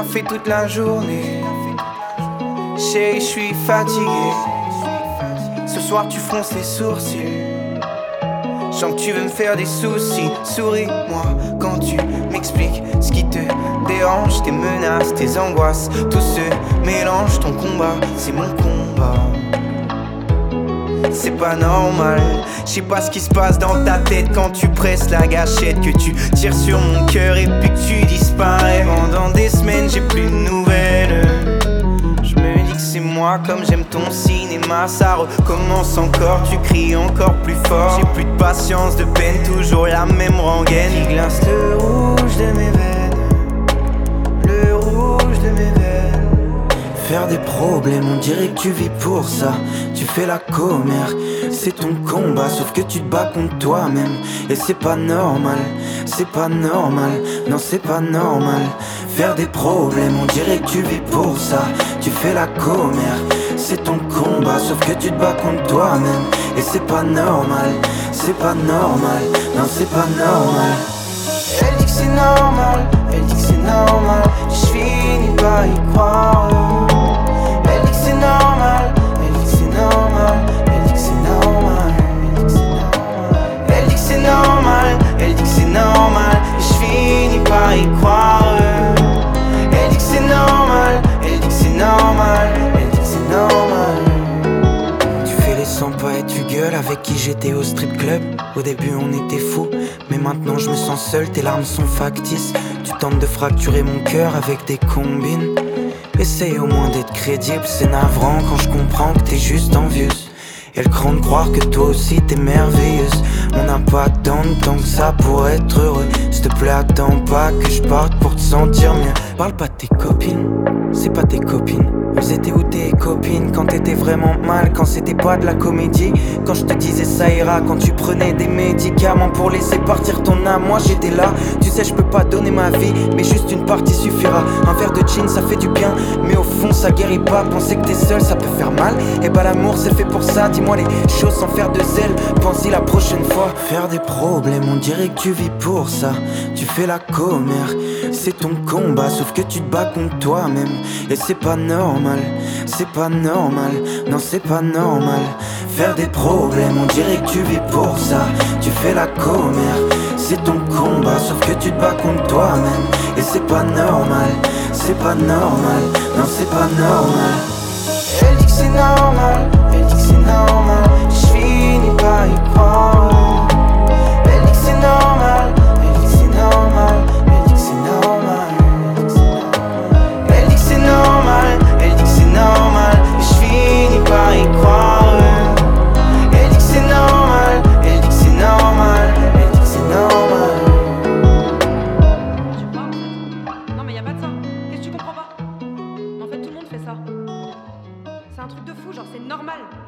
fait toute la journée. Chérie, je suis fatigué. Ce soir tu fronces les sourcils. Je sens que tu veux me faire des soucis. Souris-moi quand tu m'expliques ce qui te dérange. Tes menaces, tes angoisses, tout se mélange. Ton combat, c'est mon combat. C'est pas normal. Je sais pas ce qui se passe dans ta tête quand tu presses la gâchette, que tu tires sur mon cœur et puis que tu disparais. Pendant des semaines j'ai plus de nouvelles. Je me dis que c'est moi comme j'aime ton cinéma. Ça recommence encore, tu cries encore plus fort. J'ai plus de patience, de peine, toujours la même rengaine qui glace le rouge de mes veines. Le rouge de mes veines. Faire des problèmes, on dirait que tu vis pour ça. Tu fais la commère, c'est ton combat. Sauf que tu te bats contre toi-même. Et c'est pas normal, c'est pas normal. Non, c'est pas normal. Faire des problèmes, on dirait que tu vis pour ça. Tu fais la commère, c'est ton combat. Sauf que tu te bats contre toi-même. Et c'est pas normal, c'est pas normal. Non, c'est pas normal. Elle dit que c'est normal, elle dit que c'est normal. Je finis par y croire. Elle dit que c'est normal, elle dit que c'est normal. Elle dit que c'est normal, elle dit que c'est normal. Elle dit que c'est normal, et je finis par y croire. Elle dit que c'est normal, elle dit que c'est normal. Elle dit que c'est normal. Tu fais les 100 pas et tu gueules. Avec qui j'étais au strip club. Au début on était fous, mais maintenant je me sens seul. Tes larmes sont factices. Tu tentes de fracturer mon cœur avec des combines. Essaye au moins d'être crédible. C'est navrant quand je comprends que t'es juste envieuse. Et le cran de croire que toi aussi t'es merveilleuse. On n'a pas tant de temps que ça pour être heureux. S'il te plaît attends pas que je parte pour te sentir mieux. Parle pas de tes copines, c'est pas tes copines. Elles étaient où tes copines quand t'étais vraiment mal, quand c'était pas de la comédie, quand je te disais ça ira, quand tu prenais des médicaments pour laisser partir ton âme. Moi j'étais là, tu sais je peux pas donner ma vie, mais juste une partie suffira. Un verre de gin ça fait du bien, mais au fond ça guérit pas. Penser que t'es seul ça peut faire mal, et bah l'amour c'est fait pour ça. Dis-moi les choses sans faire de zèle, pense-y la prochaine fois. Faire des problèmes, on dirait que tu vis pour ça. Tu fais la commère, c'est ton combat, sauf que tu te bats contre toi-même. Et c'est pas normal, c'est pas normal, non c'est pas normal. Faire des problèmes, on dirait que tu vis pour ça. Tu fais la commère, c'est ton combat, sauf que tu te bats contre toi-même. Et c'est pas normal, c'est pas normal, non c'est pas normal. Elle dit que c'est normal, elle dit que c'est normal. Je finis par y croire. Elle dit que c'est normal, elle dit que c'est normal. Elle dit que c'est normal. Elle dit que c'est normal, elle dit que c'est normal. Et je finis par y croire. Elle dit que c'est normal, elle dit que c'est normal. Elle dit que c'est normal. Tu crois en fait? Non mais y a pas de ça. Qu'est-ce que tu comprends pas? Mais en fait tout le monde fait ça. C'est un truc de fou, genre c'est normal.